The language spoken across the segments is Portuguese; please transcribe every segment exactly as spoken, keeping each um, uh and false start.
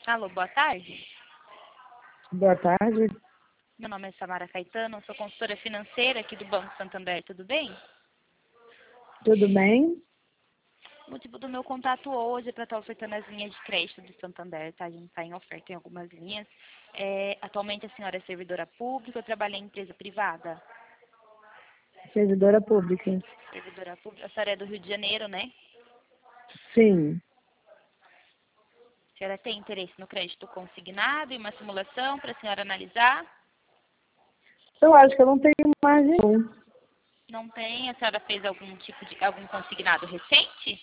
Alô, boa tarde. Boa tarde. Meu nome é Samara Caetano, sou consultora financeira aqui do Banco Santander, tudo bem? Tudo bem? O motivo do meu contato hoje é para estar ofertando as linhas de crédito do Santander, tá? A gente está em oferta em algumas linhas. É, atualmente a senhora é servidora pública ou trabalha em empresa privada? Servidora pública. Servidora pública. A senhora é do Rio de Janeiro, né? Sim. A senhora tem interesse no crédito consignado e uma simulação para a senhora analisar? Eu acho que eu não tenho margem nenhum. Não tem? A senhora fez algum tipo de algum consignado recente?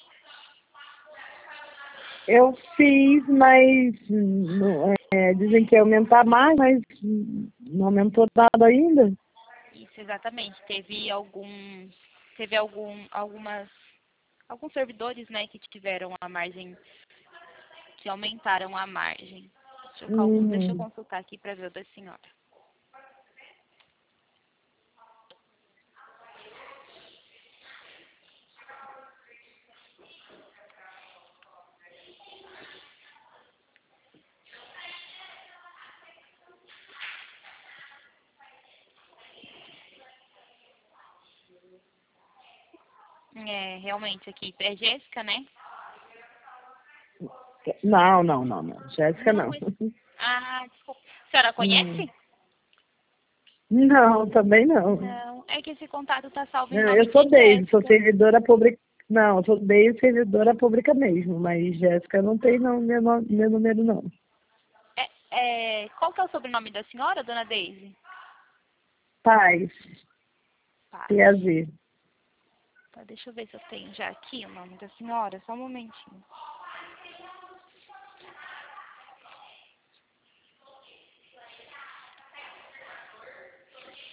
Eu fiz, mas não- é, dizem que ia aumentar mais, mas não aumentou nada ainda. Isso, exatamente. Teve algum, teve algum, algumas, alguns servidores, né, que tiveram a margem, que aumentaram a margem. Deixa eu, calcu- deixa eu Uhum. consultar aqui para ver o da senhora. É, realmente aqui, é Jéssica, né? Não, não, não, não. Jéssica, Não, não. mas, ah, desculpa. A senhora Hum. conhece? Não, também não. Não, é que esse contato tá salvo em Eu nome sou de Deise, sou Jéssica. servidora pública. Não, eu sou Deise, servidora pública mesmo, mas Jéssica não tem não, meu, no- meu número não. É, é, qual que é o sobrenome da senhora, dona Deise? Paz, Paz. P A Z. Tá, deixa eu ver se eu tenho já aqui o nome da senhora, só um momentinho.